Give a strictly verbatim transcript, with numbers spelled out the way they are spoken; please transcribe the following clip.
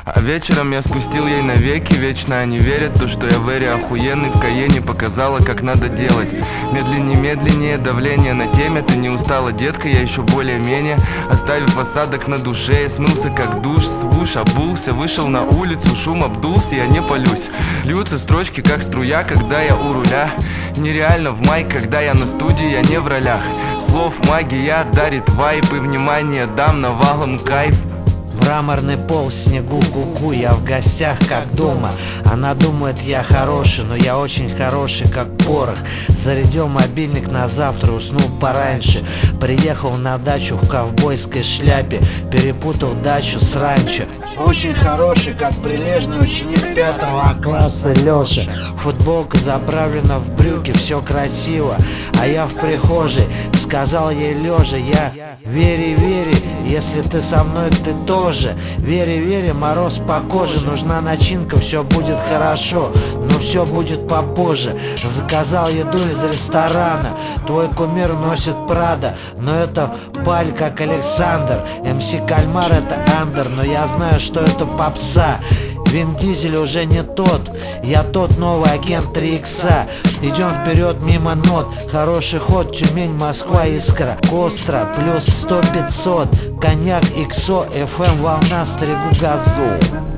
А вечером я спустил ей навеки. Вечно они верят, то что я Вэри охуенный. В Каене показала, как надо делать. Медленнее, медленнее, давление на теме. Ты не устала, детка, я еще более-менее. Оставив осадок на душе, я смылся как душ. Свуш, обулся, вышел на улицу. Шум обдулся, я не палюсь. Льются строчки, как струя, когда я у руля. Нереально в май, когда я на студии, я не в ролях. Слов магия дарит вайп, и внимание дам навалом кайф. Мраморный пол, в снегу, ку-ку, я в гостях, как дома. Она думает, я хороший, но я очень хороший, как порох. Зарядил мобильник на завтра, уснул пораньше. Приехал на дачу в ковбойской шляпе, перепутал дачу с ранчо. Очень хороший, как прилежный ученик пятого класса Лёша. Футболка заправлена в брюки, все красиво. А я в прихожей сказал ей лежа: я вери, вери, если ты со мной, ты тоже. Вери, вери, мороз по коже. Нужна начинка, все будет хорошо, но все будет попозже. Заказал еду из ресторана. Твой кумир носит Прада, но это паль, как Александр. МС Кальмар — это андер, но я знаю, что это попса. Вин Дизель уже не тот, я тот новый агент три икса. Идем вперед мимо нот, хороший ход, Тюмень, Москва, Искра, Костра, плюс сто пятьсот, коньяк, иксо, эф эм, волна, стригу газу.